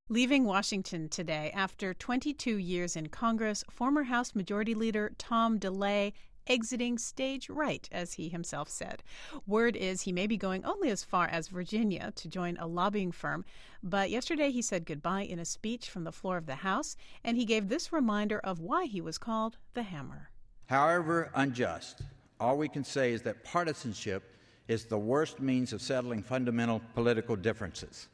Leaving Washington today after 22 years in Congress, former House Majority Leader Tom DeLay exiting stage right, as he himself said. Word is he may be going only as far as Virginia to join a lobbying firm, but yesterday he said goodbye in a speech from the floor of the House, and he gave this reminder of why he was called the Hammer. However unjust, all we can say is that partisanship is the worst means of settling fundamental political differences,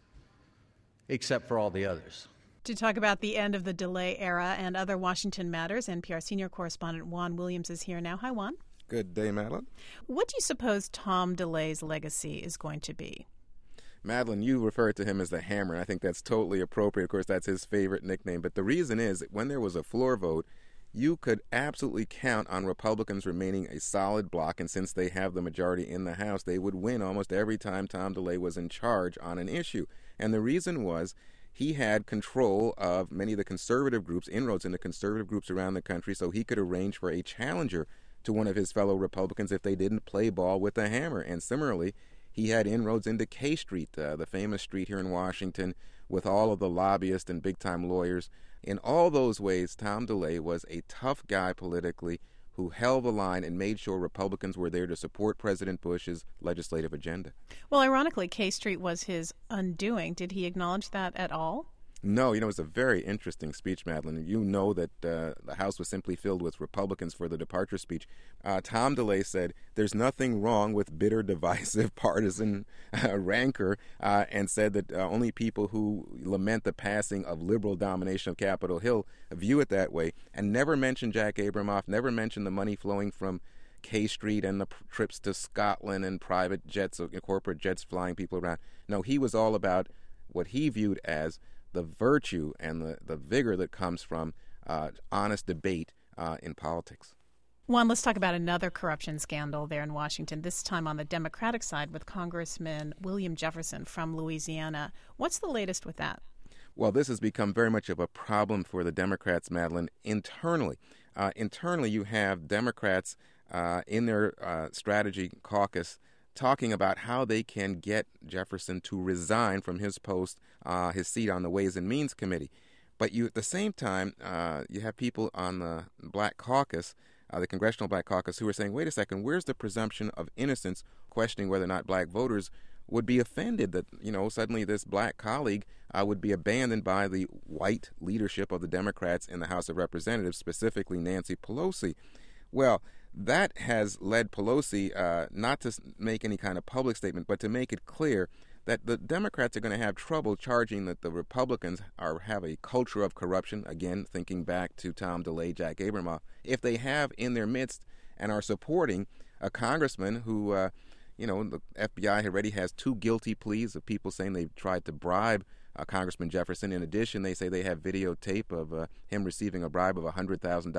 except for all the others. To talk about the end of the DeLay era and other Washington matters, NPR senior correspondent Juan Williams is here now. Hi, Juan. Good day, Madeline. What do you suppose Tom DeLay's legacy is going to be? Madeline, you referred to him as the Hammer, and I think that's totally appropriate. Of course, that's his favorite nickname. But the reason is that when there was a floor vote, you could absolutely count on Republicans remaining a solid bloc, and since they have the majority in the House, they would win almost every time Tom DeLay was in charge on an issue. And the reason was he had control of many of the conservative groups, inroads into conservative groups around the country, so he could arrange for a challenger to one of his fellow Republicans if they didn't play ball with the hammer. And similarly, he had inroads into K Street, the famous street here in Washington, with all of the lobbyists and big-time lawyers. In all those ways, Tom DeLay was a tough guy politically who held the line and made sure Republicans were there to support President Bush's legislative agenda. Well, ironically, K Street was his undoing. Did he acknowledge that at all? No, it was a very interesting speech, Madeline. You know that the House was simply filled with Republicans for the departure speech. Tom DeLay said there's nothing wrong with bitter, divisive, partisan rancor, and said that only people who lament the passing of liberal domination of Capitol Hill view it that way, and never mentioned Jack Abramoff, never mentioned the money flowing from K Street and the trips to Scotland and private jets, corporate jets flying people around. No, he was all about what he viewed as the virtue and the vigor that comes from honest debate in politics. Juan, let's talk about another corruption scandal there in Washington, this time on the Democratic side with Congressman William Jefferson from Louisiana. What's the latest with that? Well, this has become very much of a problem for the Democrats, Madeline, internally. Internally, you have Democrats in their strategy caucus talking about how they can get Jefferson to resign from his post, his seat on the Ways and Means Committee. But you, at the same time, you have people on the Black Caucus, the Congressional Black Caucus, who are saying, wait a second, where's the presumption of innocence, questioning whether or not black voters would be offended that, suddenly this black colleague would be abandoned by the white leadership of the Democrats in the House of Representatives, specifically Nancy Pelosi. Well, that has led Pelosi not to make any kind of public statement, but to make it clear that the Democrats are going to have trouble charging that the Republicans have a culture of corruption, again, thinking back to Tom DeLay, Jack Abramoff, if they have in their midst and are supporting a congressman who, the FBI already has 2 guilty pleas of people saying they've tried to bribe Congressman Jefferson. In addition, they say they have videotape of him receiving a bribe of $100,000,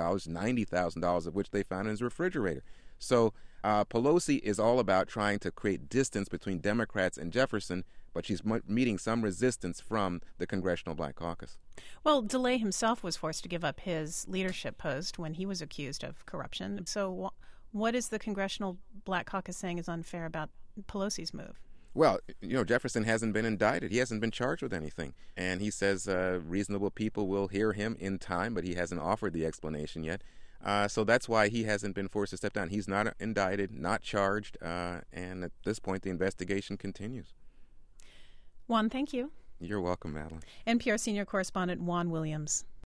$90,000 of which they found in his refrigerator. So Pelosi is all about trying to create distance between Democrats and Jefferson, but she's meeting some resistance from the Congressional Black Caucus. Well, DeLay himself was forced to give up his leadership post when he was accused of corruption. So what is the Congressional Black Caucus saying is unfair about Pelosi's move? Well, Jefferson hasn't been indicted. He hasn't been charged with anything. And he says reasonable people will hear him in time, but he hasn't offered the explanation yet. So that's why he hasn't been forced to step down. He's not indicted, not charged, and at this point the investigation continues. Juan, thank you. You're welcome, Madeline. NPR senior correspondent Juan Williams.